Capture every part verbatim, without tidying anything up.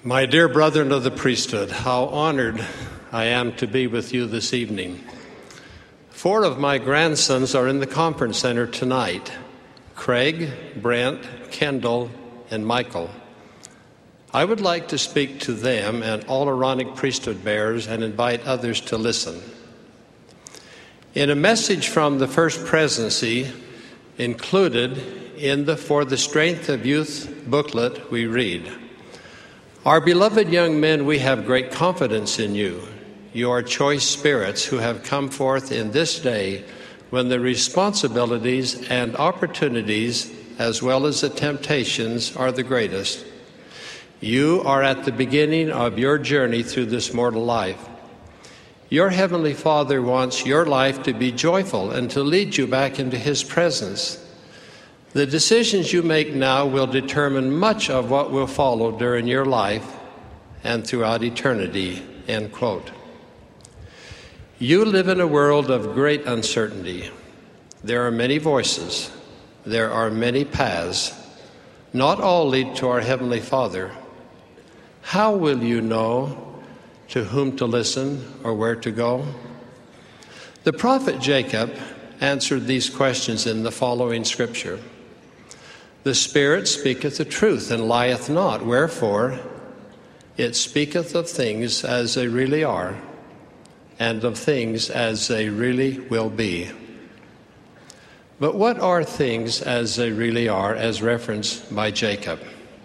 My dear brethren of the priesthood, how honored I am to be with you this evening. Four of my grandsons are in the conference center tonight: Craig, Brent, Kendall, and Michael. I would like to speak to them and all Aaronic priesthood bearers and invite others to listen. In a message from the First Presidency included in the For the Strength of Youth booklet, we read, "Our beloved young men, we have great confidence in you. You are choice spirits who have come forth in this day when the responsibilities and opportunities, as well as the temptations, are the greatest. You are at the beginning of your journey through this mortal life. Your Heavenly Father wants your life to be joyful and to lead you back into His presence. The decisions you make now will determine much of what will follow during your life and throughout eternity," end quote. You live in a world of great uncertainty. There are many voices. There are many paths. Not all lead to our Heavenly Father. How will you know to whom to listen or where to go? The prophet Jacob answered these questions in the following scripture. "The Spirit speaketh the truth and lieth not, wherefore it speaketh of things as they really are, and of things as they really will be." But what are things as they really are, as referenced by Jacob?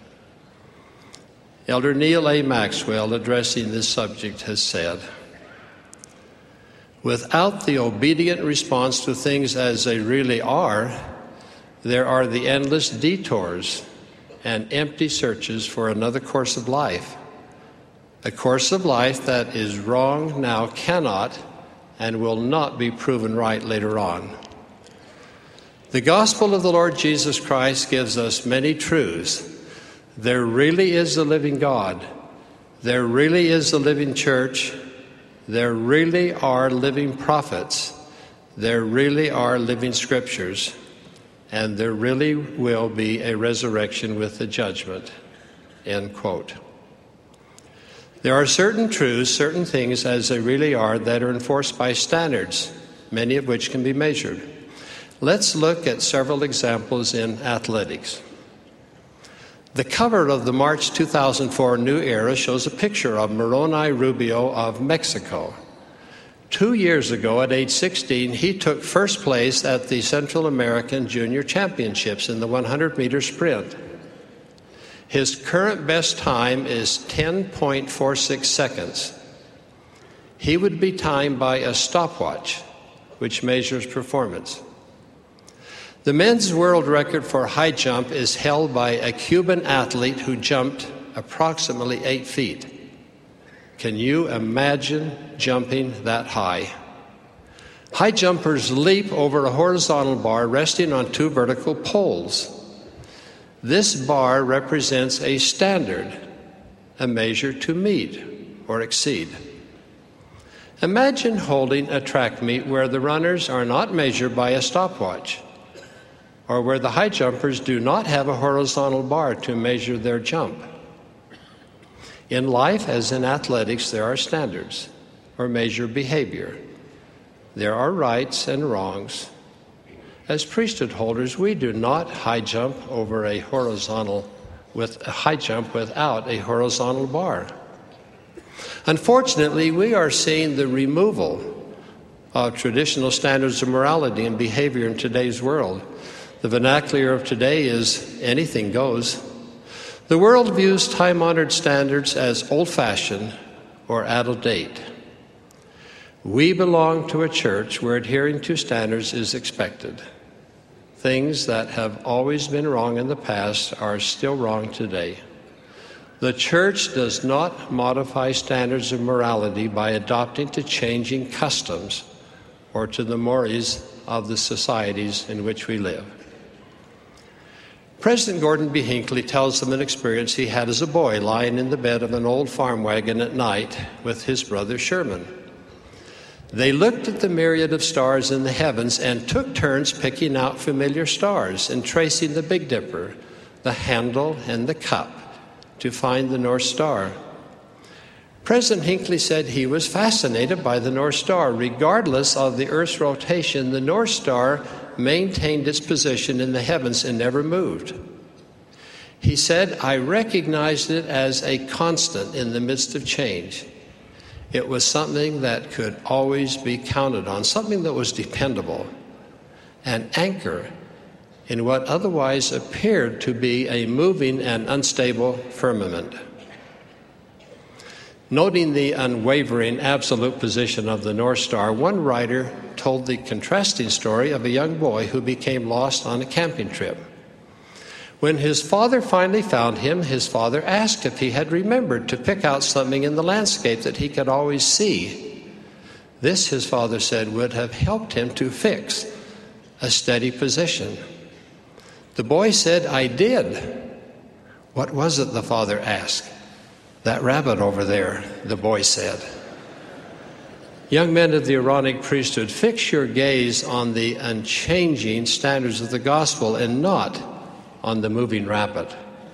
Elder Neil A. Maxwell, addressing this subject, has said, "Without the obedient response to things as they really are, there are the endless detours and empty searches for another course of life. A course of life that is wrong now cannot and will not be proven right later on. The gospel of the Lord Jesus Christ gives us many truths. There really is the living God. There really is the living church. There really are living prophets. There really are living scriptures. And there really will be a resurrection with the judgment," end quote. There are certain truths, certain things as they really are, that are enforced by standards, many of which can be measured. Let's look at several examples in athletics. The cover of the March two thousand four New Era shows a picture of Moroni Rubio of Mexico. Two years ago, at age sixteen, he took first place at the Central American Junior Championships in the one hundred meter sprint. His current best time is ten point four six seconds. He would be timed by a stopwatch, which measures performance. The men's world record for high jump is held by a Cuban athlete who jumped approximately eight feet. Can you imagine jumping that high? High jumpers leap over a horizontal bar resting on two vertical poles. This bar represents a standard, a measure to meet or exceed. Imagine holding a track meet where the runners are not measured by a stopwatch, or where the high jumpers do not have a horizontal bar to measure their jump. In life, as in athletics, there are standards, or measure behavior. There are rights and wrongs. As priesthood holders, we do not high jump over a horizontal with a high jump without a horizontal bar. Unfortunately, we are seeing the removal of traditional standards of morality and behavior in today's world. The vernacular of today is anything goes. The world views time-honored standards as old-fashioned or out-of-date. We belong to a church where adhering to standards is expected. Things that have always been wrong in the past are still wrong today. The church does not modify standards of morality by adopting to changing customs or to the mores of the societies in which we live. President Gordon B. Hinckley tells of an experience he had as a boy lying in the bed of an old farm wagon at night with his brother Sherman. They looked at the myriad of stars in the heavens and took turns picking out familiar stars and tracing the Big Dipper, the handle, and the cup, to find the North Star. President Hinckley said he was fascinated by the North Star. Regardless of the Earth's rotation, the North Star maintained its position in the heavens and never moved. He said, I recognized it as a constant in the midst of change. It was something that could always be counted on, something that was dependable, an anchor in what otherwise appeared to be a moving and unstable firmament. Noting the unwavering absolute position of the North Star, one writer told the contrasting story of a young boy who became lost on a camping trip. When his father finally found him, his father asked if he had remembered to pick out something in the landscape that he could always see. This, his father said, would have helped him to fix a steady position. The boy said, I did. What was it, the father asked. That rabbit over there, the boy said. Young men of the Aaronic priesthood, fix your gaze on the unchanging standards of the gospel and not on the moving rabbit.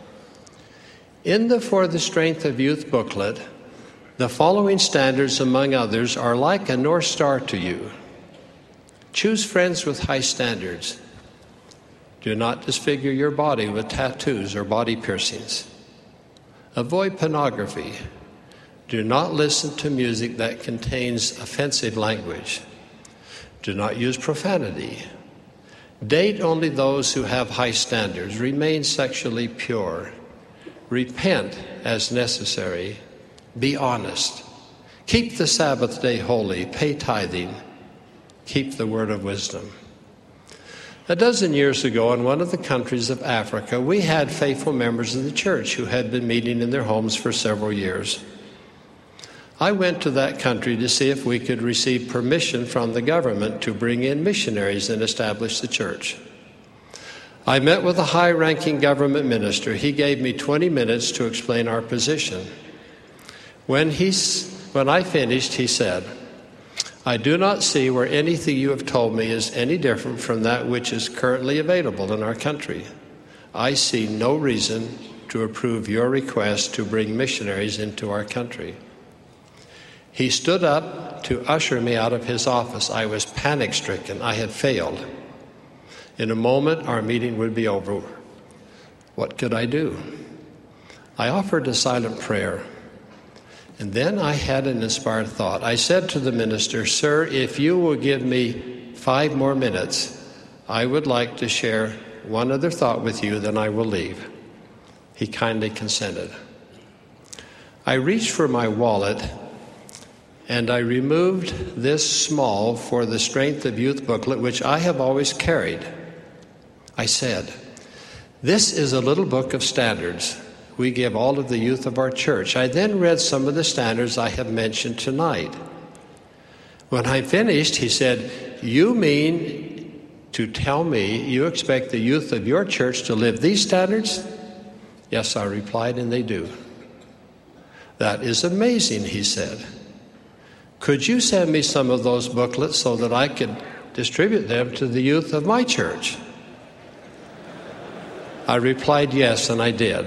In the For the Strength of Youth booklet, the following standards, among others, are like a North Star to you. Choose friends with high standards. Do not disfigure your body with tattoos or body piercings. Avoid pornography. Do not listen to music that contains offensive language. Do not use profanity. Date only those who have high standards. Remain sexually pure. Repent as necessary. Be honest. Keep the Sabbath day holy. Pay tithing. Keep the word of wisdom. A dozen years ago, in one of the countries of Africa, we had faithful members of the church who had been meeting in their homes for several years. I went to that country to see if we could receive permission from the government to bring in missionaries and establish the church. I met with a high-ranking government minister. He gave me twenty minutes to explain our position. When, he, when I finished, he said, I do not see where anything you have told me is any different from that which is currently available in our country. I see no reason to approve your request to bring missionaries into our country. He stood up to usher me out of his office. I was panic-stricken. I had failed. In a moment, our meeting would be over. What could I do? I offered a silent prayer. And then I had an inspired thought. I said to the minister, Sir, if you will give me five more minutes, I would like to share one other thought with you, then I will leave. He kindly consented. I reached for my wallet, and I removed this small For the Strength of Youth booklet, which I have always carried. I said, this is a little book of standards we give all of the youth of our church. I then read some of the standards I have mentioned tonight. When I finished, he said, you mean to tell me you expect the youth of your church to live these standards? Yes, I replied, and they do. That is amazing, he said. Could you send me some of those booklets so that I could distribute them to the youth of my church? I replied yes, and I did.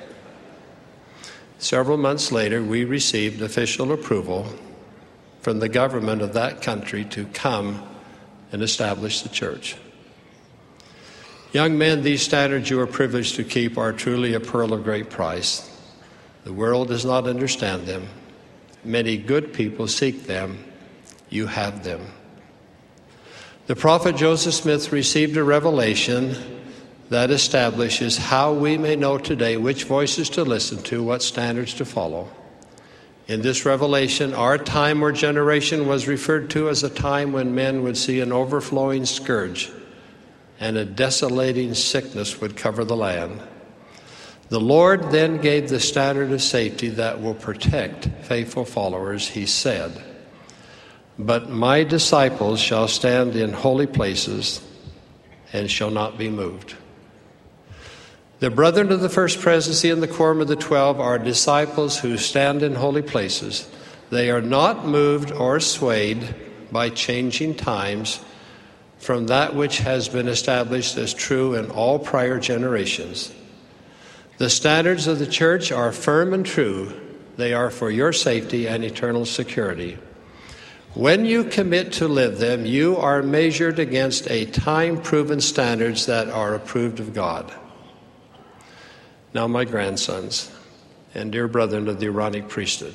Several months later, we received official approval from the government of that country to come and establish the church. Young men, these standards you are privileged to keep are truly a pearl of great price. The world does not understand them. Many good people seek them. You have them. The prophet Joseph Smith received a revelation that establishes how we may know today which voices to listen to, what standards to follow. In this revelation, our time or generation was referred to as a time when men would see an overflowing scourge and a desolating sickness would cover the land. The Lord then gave the standard of safety that will protect faithful followers. He said, but my disciples shall stand in holy places and shall not be moved. The brethren of the first presidency and the quorum of the twelve are disciples who stand in holy places. They are not moved or swayed by changing times from that which has been established as true in all prior generations. The standards of the church are firm and true. They are for your safety and eternal security. When you commit to live them, you are measured against a time-proven standards that are approved of God. Now, my grandsons and dear brethren of the Aaronic priesthood,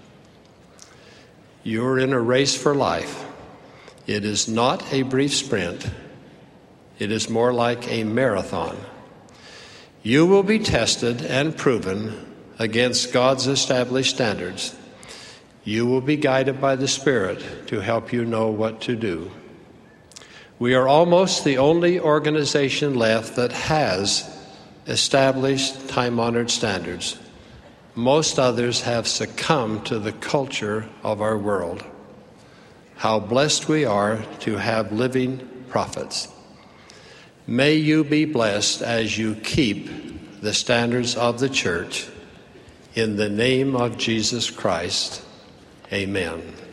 you are in a race for life. It is not a brief sprint. It is more like a marathon. You will be tested and proven against God's established standards. You will be guided by the Spirit to help you know what to do. We are almost the only organization left that has established time-honored standards. Most others have succumbed to the culture of our world. How blessed we are to have living prophets. May you be blessed as you keep the standards of the church. In the name of Jesus Christ, amen.